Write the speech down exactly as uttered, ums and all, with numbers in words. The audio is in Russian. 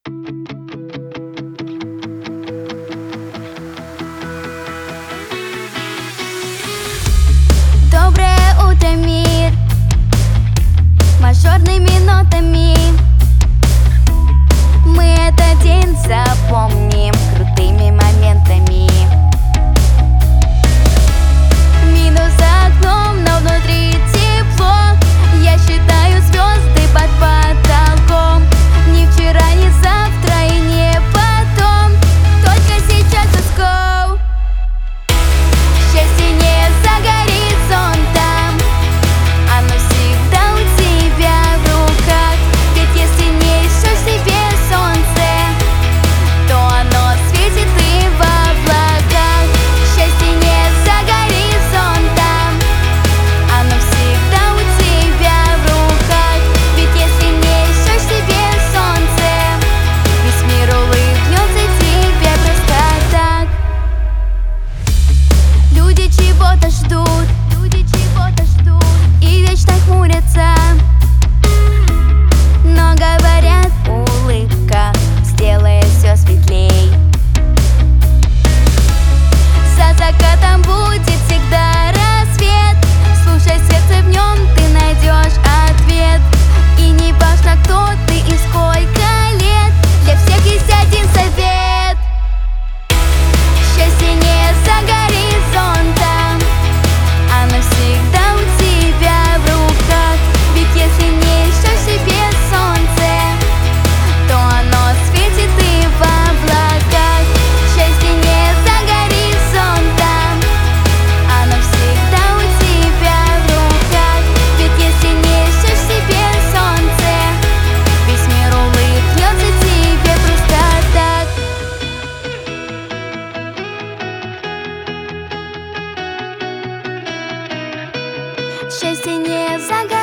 Доброе утро, мир, мажорными нотами. Мы этот день запомним крутыми моментами. Минус за окном, но внутри тепло. Я считаю звезды под потолком. Ни вчера, ни завтра и не потом. Только сейчас let's go. Счастье не за горизонтом, оно всегда у тебя в руках. Ведь если несешь себе солнце, то оно светит и в облаках. Счастье не за горизонтом, оно всегда у тебя в руках. Ведь если несешь себе солнце, весь мир улыбнется тебе просто так. Люди чего-то ждут, люди чего-то ждут и вечно хмурятся, но говорят, улыбка сделает все светлей. За закатом будет всегда рассвет. Слушай сердце, в нем ты найдешь ответ. И не важно, кто ты и сколько лет, для всех есть один совет. Счастье не за горизонтом, оно всегда у тебя в руках. Ведь если несешь себе солнце, то оно светит и в облаках. Счастье не за горизонтом, оно всегда у тебя в руках. Ведь если несешь себе солнце, весь мир улыбнется тебе просто так. Счастье не за горизонтом,